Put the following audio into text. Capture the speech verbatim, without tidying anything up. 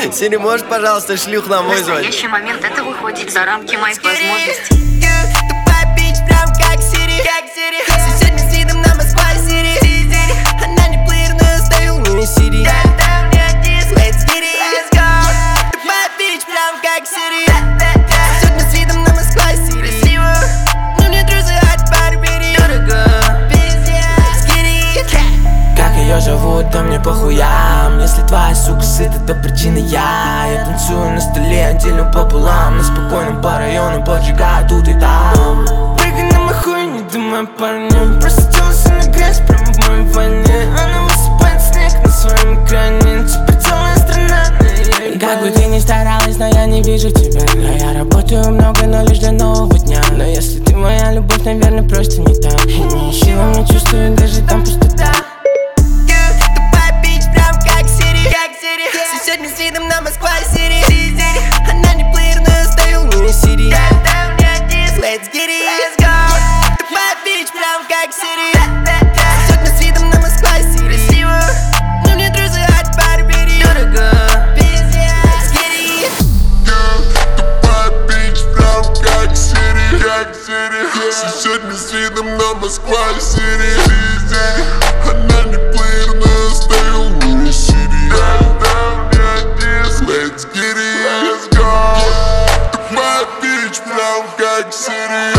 Сири, можешь, пожалуйста, шлюх нам В вызвать? настоящий момент это выходит за рамки моих возможностей. Тупая бич, прям как Сири. Соседний с видом на Москва-Сити. Она не плеер, но я ставил мне Сири. Let's get it, let's go. Тупая бич, прям как Сири. Соседний с видом на Москва-Сити. Но мне друзья от Барбери. Дорого, пиздец, get it. Как ее зовут, да мне похуям. Если твоя сука сыта, то причина я. Я танцую на столе, делю пополам. На спокойном по району поджигаю тут и там. Прыгай на мой хуй, не думай парня. Просто делался на грязь прямо в моей ванне. Она высыпает снег на своем экране. Теперь целая страна на ее. Как бы ты ни старалась, но я не вижу тебя. А я работаю много, но лишь до нового дня. Но если ты моя любовь, наверное, просто не так. И не ищи во мне, чувствую, даже там пустота. Соседний с видом на Москва-Сити. Она не плеер, но я ставил мне Сири. Let's get it, let's go. Тупая бич, прям как Сири. Соседний с видом на Москва-Сити. Но мне друзья от Барбери. Дорого, пиздец, get it. Тупая бич, прям как Сири, как Сири. Соседний с видом на Москва-Сити. Она не плеер, но я ставил мне Сири. Let's get it, let's go. Тупая бич, прям как Сири.